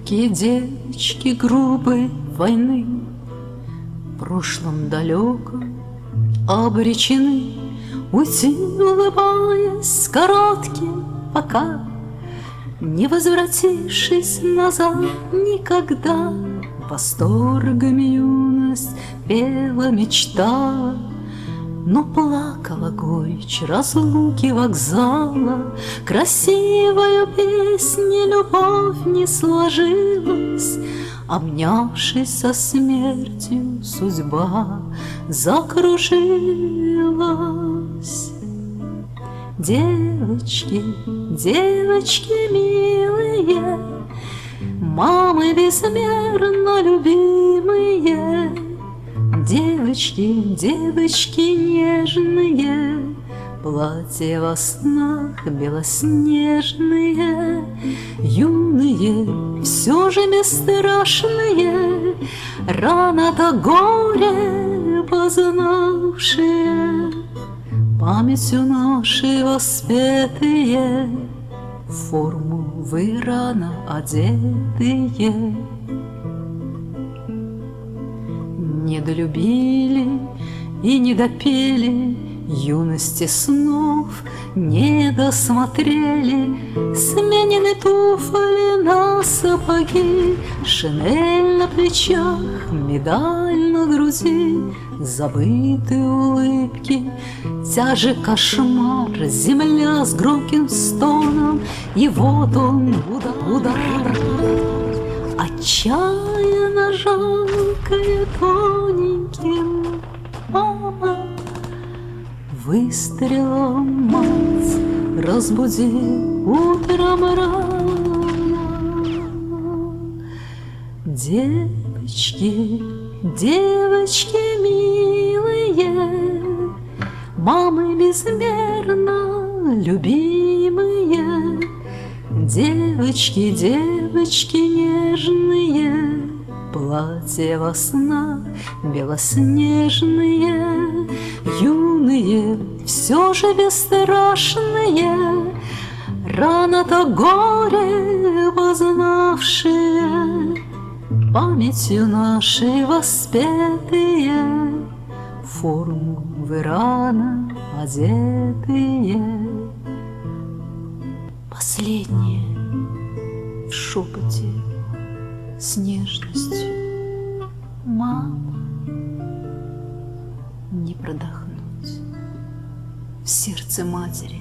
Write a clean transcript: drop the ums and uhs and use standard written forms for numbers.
Робкие девочки грубой войны в прошлом далеком обречены уйти, улыбаясь коротким пока, не возвратившись назад никогда. Восторгами юность пела, мечтала, но плакала горечь разлуки вокзала. Красивая песня любовь не сложилась, обнявшись со смертью, судьба закружилась. Девочки, девочки милые, мамы безмерно любимые, девочки, девочки нежные, платья во снах белоснежные, юные, все же бесстрашные, рано-то горе познавшие, памятью наши воспетые, в форму вы рано одетые. Не долюбили и не допели юности снов, не досмотрели сменены туфли на сапоги, шинель на плечах, медаль на груди, забытые улыбки, тяжек кошмар, земля с громким стоном, и вот он удар, отчаянно жалкая тоненьким мама. Выстрелом мать разбуди утром рано. Девочки, девочки милые, мамы безмерно любимые, девочки, девочки нежные, платья во снах белоснежные, юные, все же бесстрашные, рано-то горе познавшие, памятью нашей воспетые, в форму вы рано одетые. Последнее в шепоте с нежностью: мама, не продохнуть в сердце матери